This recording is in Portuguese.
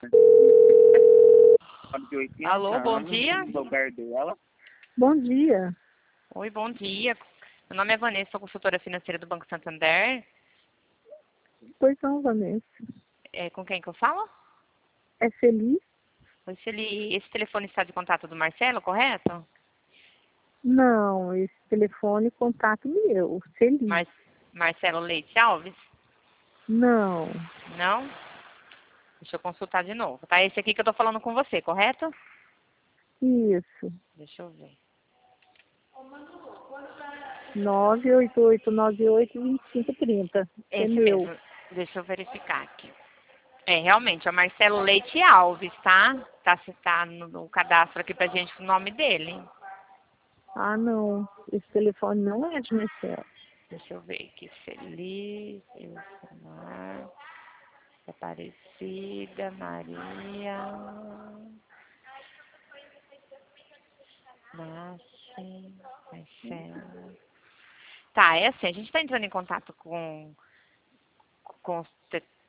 de 80 Alô, bom anos, dia. no lugar dela. Bom dia. Oi, bom dia. Meu nome é Vanessa, sou consultora financeira do Banco Santander. Pois não, Vanessa. Com quem que eu falo? É feliz? Oi, esse telefone está de contato do Marcelo, correto? Não, esse telefone é contato meu. Feliz. Marcelo Leite Alves? Não. Não? Deixa eu consultar de novo. Tá, esse aqui que eu tô falando com você, correto? Isso. Deixa eu ver. 988982530. É Esse meu. mesmo. Deixa eu verificar aqui. Realmente, é o Marcelo Leite Alves, tá? Tá no cadastro aqui pra gente o nome dele. Ah, não. Esse telefone não é de Marcelo. Deixa eu ver aqui. Feliz, Elcimar, Aparecida, Maria, Nasce, Marcelo. Tá, é assim, a gente tá entrando em contato com os